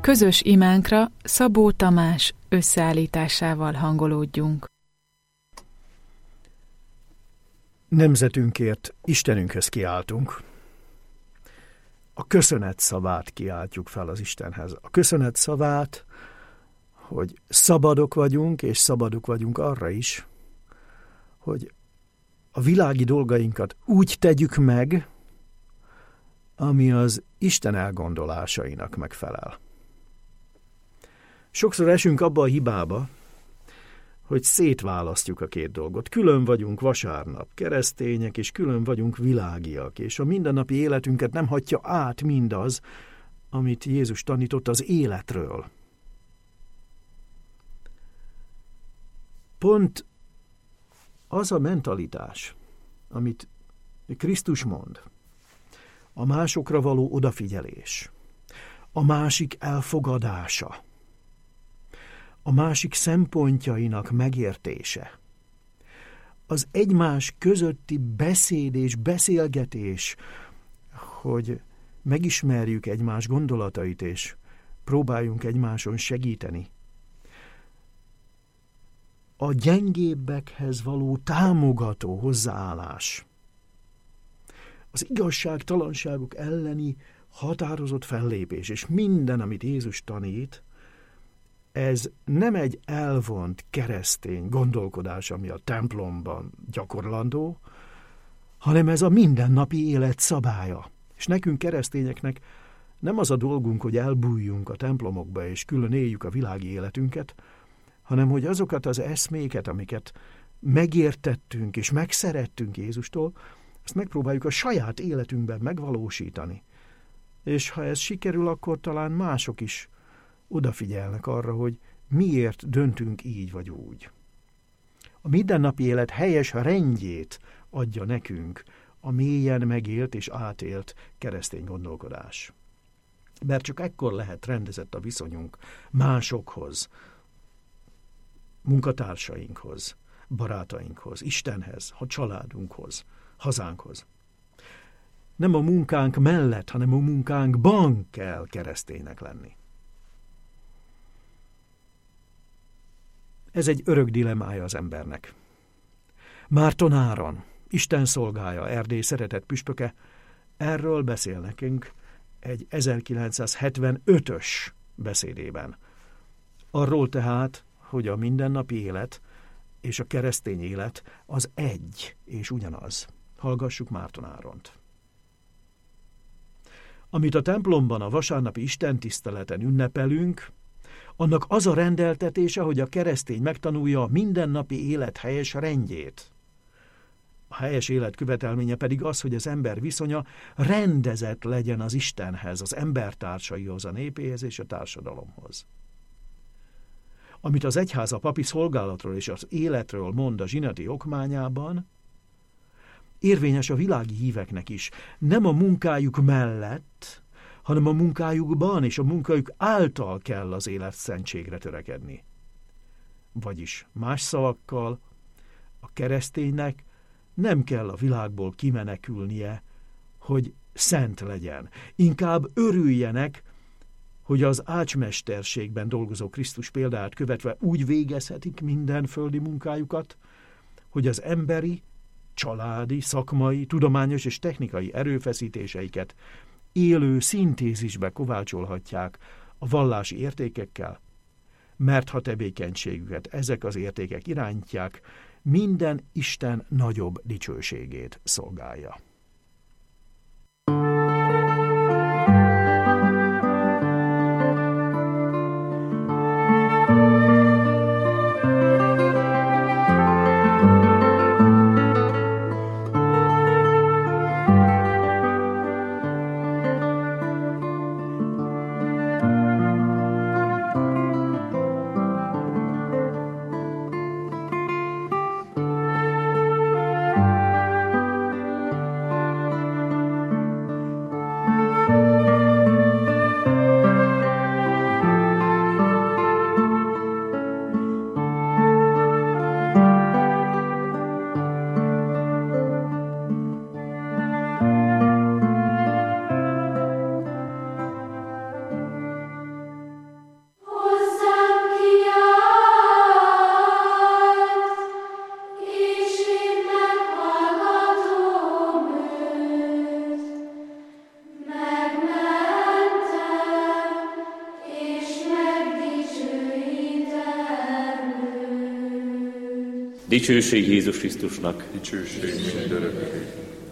Közös imánkra Szabó Tamás összeállításával hangolódjunk. Nemzetünkért Istenünkhöz kiáltunk. A köszönet szavát kiáltjuk fel az Istenhez. A köszönet szavát, hogy szabadok vagyunk, és szabadok vagyunk arra is, hogy a világi dolgainkat úgy tegyük meg, ami az Isten elgondolásainak megfelel. Sokszor esünk abba a hibába, hogy szétválasztjuk a két dolgot. Külön vagyunk vasárnap keresztények, és külön vagyunk világiak, és a mindennapi életünket nem hagyja át mindaz, amit Jézus tanított az életről. Pont az a mentalitás, amit Krisztus mond, a másokra való odafigyelés, a másik elfogadása, a másik szempontjainak megértése, az egymás közötti beszéd és beszélgetés, hogy megismerjük egymás gondolatait, és próbáljunk egymáson segíteni. A gyengébbekhez való támogató hozzáállás, az igazságtalanságok elleni határozott fellépés, és minden, amit Jézus tanít, ez nem egy elvont keresztény gondolkodás, ami a templomban gyakorlandó, hanem ez a mindennapi élet szabálya. És nekünk keresztényeknek nem az a dolgunk, hogy elbújjunk a templomokba és külön éljük a világi életünket, hanem hogy azokat az eszméket, amiket megértettünk és megszerettünk Jézustól, ezt megpróbáljuk a saját életünkben megvalósítani. És ha ez sikerül, akkor talán mások is odafigyelnek arra, hogy miért döntünk így vagy úgy. A mindennapi élet helyes rendjét adja nekünk a mélyen megélt és átélt keresztény gondolkodás. Mert csak ekkor lehet rendezett a viszonyunk másokhoz, munkatársainkhoz, barátainkhoz, Istenhez, a családunkhoz, hazánkhoz. Nem a munkánk mellett, hanem a munkánkban kell kereszténynek lenni. Ez egy örök dilemmája az embernek. Márton Áron, Isten szolgája, Erdély szeretett püspöke, erről beszél nekünk egy 1975-ös beszédében. Arról tehát, hogy a mindennapi élet és a keresztény élet az egy és ugyanaz. Hallgassuk Márton Áront. Amit a templomban a vasárnapi istentiszteleten ünnepelünk, annak az a rendeltetése, hogy a keresztény megtanulja a mindennapi élet helyes rendjét. A helyes élet követelménye pedig az, hogy az ember viszonya rendezett legyen az Istenhez, az embertársaihoz, a népéhez és a társadalomhoz. Amit az egyház a papi szolgálatról és az életről mond a zsinati okmányában, érvényes a világi híveknek is, nem a munkájuk mellett, hanem a munkájukban és a munkájuk által kell az élet szentségre törekedni. Vagyis más szavakkal, a kereszténynek nem kell a világból kimenekülnie, hogy szent legyen. Inkább örüljenek, hogy az ácsmesterségben dolgozó Krisztus példáját követve úgy végezhetik minden földi munkájukat, hogy az emberi, családi, szakmai, tudományos és technikai erőfeszítéseiket élő szintézisbe kovácsolhatják a vallási értékekkel, mert ha tevékenységüket ezek az értékek irányítják, minden Isten nagyobb dicsőségét szolgálja. Dicsőség Jézus Krisztusnak. Dicsőség mindörökké.